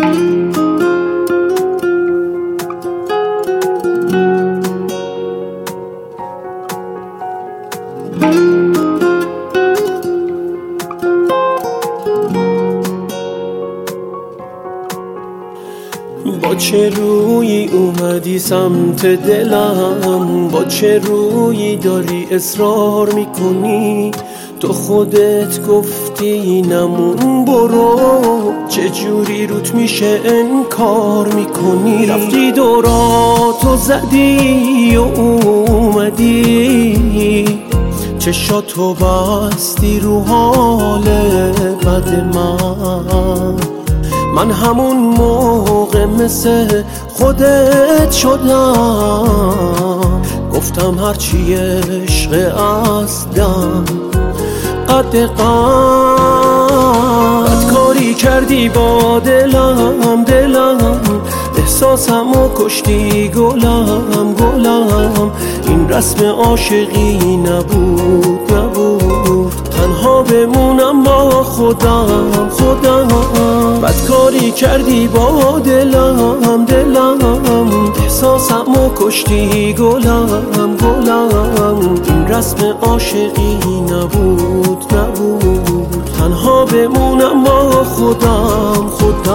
با چه رویی اومدی سمت دلم، با چه رویی داری اصرار میکنی؟ تو خودت گفتی نمون برو، چه جوری روت میشه انکار میکنی؟ رفتی دوراتو زدی و اومدی، چشاتو بستی رو حال بد من همون موقع مثل خودت شدم، گفتم هرچی عشق اصلم قد کاری کردی با دلم احساسمو کشتی گلم این رسم عاشقی نبود تنها بمونم با خودم بدکاری کردی با دلم احساسمو کشتی گلم این رسم عاشقی نبود تنها بمونم با خودم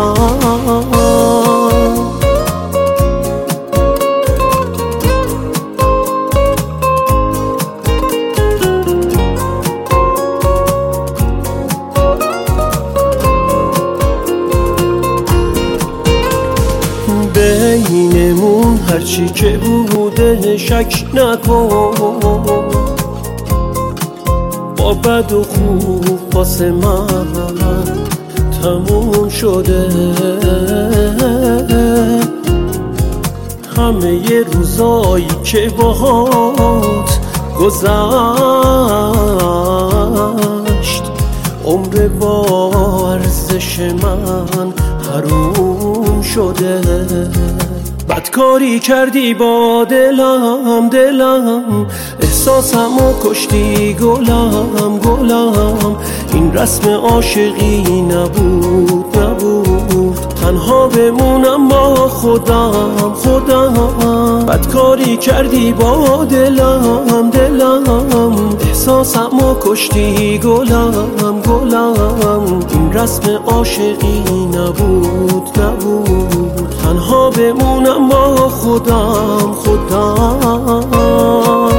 بینمون هرچی که بوده شک نکن، با بد و خوب واسه من تموم شده. همه ی روزایی که باهات گذشت عمر با ارزش من حروم شده. بدکاری کردی با دلم احساسمو کشتی گلم این رسم عاشقی نبود تنها بمونم با خودم بدکاری کردی با دلم احساسمو کشتی گلم این رسم عاشقی نبود تنها بمونم با خودم